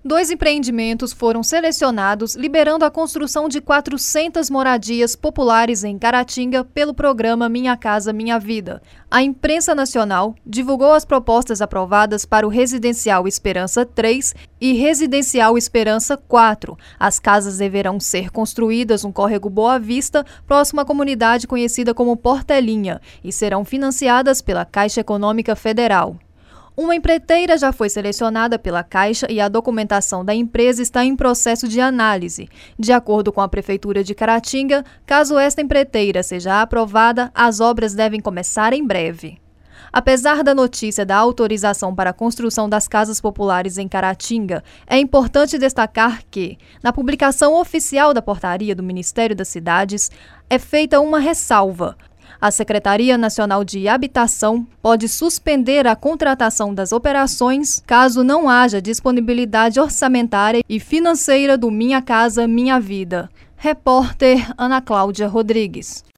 2 empreendimentos foram selecionados, liberando a construção de 400 moradias populares em Caratinga pelo programa Minha Casa Minha Vida. A imprensa nacional divulgou as propostas aprovadas para o Residencial Esperança 3 e Residencial Esperança 4. As casas deverão ser construídas no córrego Boa Vista, próximo à comunidade conhecida como Portelinha, e serão financiadas pela Caixa Econômica Federal. Uma empreiteira já foi selecionada pela Caixa e a documentação da empresa está em processo de análise. De acordo com a Prefeitura de Caratinga, caso esta empreiteira seja aprovada, as obras devem começar em breve. Apesar da notícia da autorização para a construção das casas populares em Caratinga, é importante destacar que, na publicação oficial da portaria do Ministério das Cidades, é feita uma ressalva. A Secretaria Nacional de Habitação pode suspender a contratação das operações caso não haja disponibilidade orçamentária e financeira do Minha Casa Minha Vida. Repórter Ana Cláudia Rodrigues.